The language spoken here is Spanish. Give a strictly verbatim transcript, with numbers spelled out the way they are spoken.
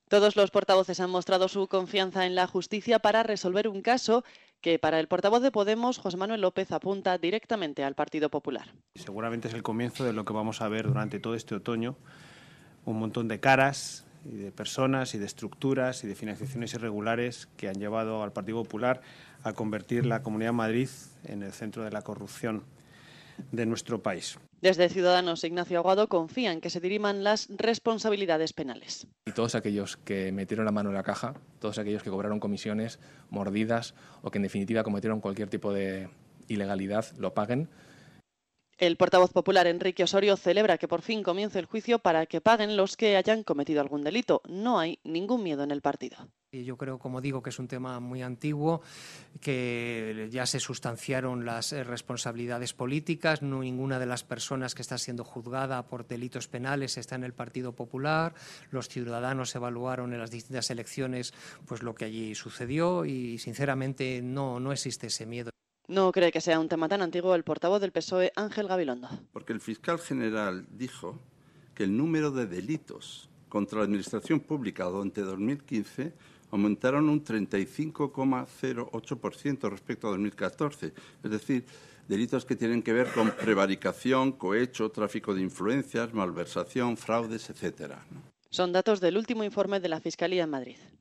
Todos los portavoces han mostrado su confianza en la justicia para resolver un caso que para el portavoz de Podemos, José Manuel López, apunta directamente al Partido Popular. Seguramente es el comienzo de lo que vamos a ver durante todo este otoño, un montón de caras y de personas y de estructuras y de financiaciones irregulares que han llevado al Partido Popular a convertir la Comunidad de Madrid en el centro de la corrupción de nuestro país. Desde Ciudadanos, Ignacio Aguado confía en que se diriman las responsabilidades penales. Y todos aquellos que metieron la mano en la caja, todos aquellos que cobraron comisiones, mordidas o que en definitiva cometieron cualquier tipo de ilegalidad, lo paguen. El portavoz popular Enrique Osorio celebra que por fin comience el juicio para que paguen los que hayan cometido algún delito. No hay ningún miedo en el partido. Y yo creo, como digo, que es un tema muy antiguo, que ya se sustanciaron las responsabilidades políticas. No, ninguna de las personas que está siendo juzgada por delitos penales está en el Partido Popular. Los ciudadanos evaluaron en las distintas elecciones pues lo que allí sucedió y, sinceramente, no, no existe ese miedo. No cree que sea un tema tan antiguo el portavoz del P S O E, Ángel Gabilondo. Porque el fiscal general dijo que el número de delitos contra la administración pública durante dos mil quince aumentaron un treinta y cinco coma cero ocho por ciento respecto a dos mil catorce. Es decir, delitos que tienen que ver con prevaricación, cohecho, tráfico de influencias, malversación, fraudes, etcétera, ¿no? Son datos del último informe de la Fiscalía en Madrid.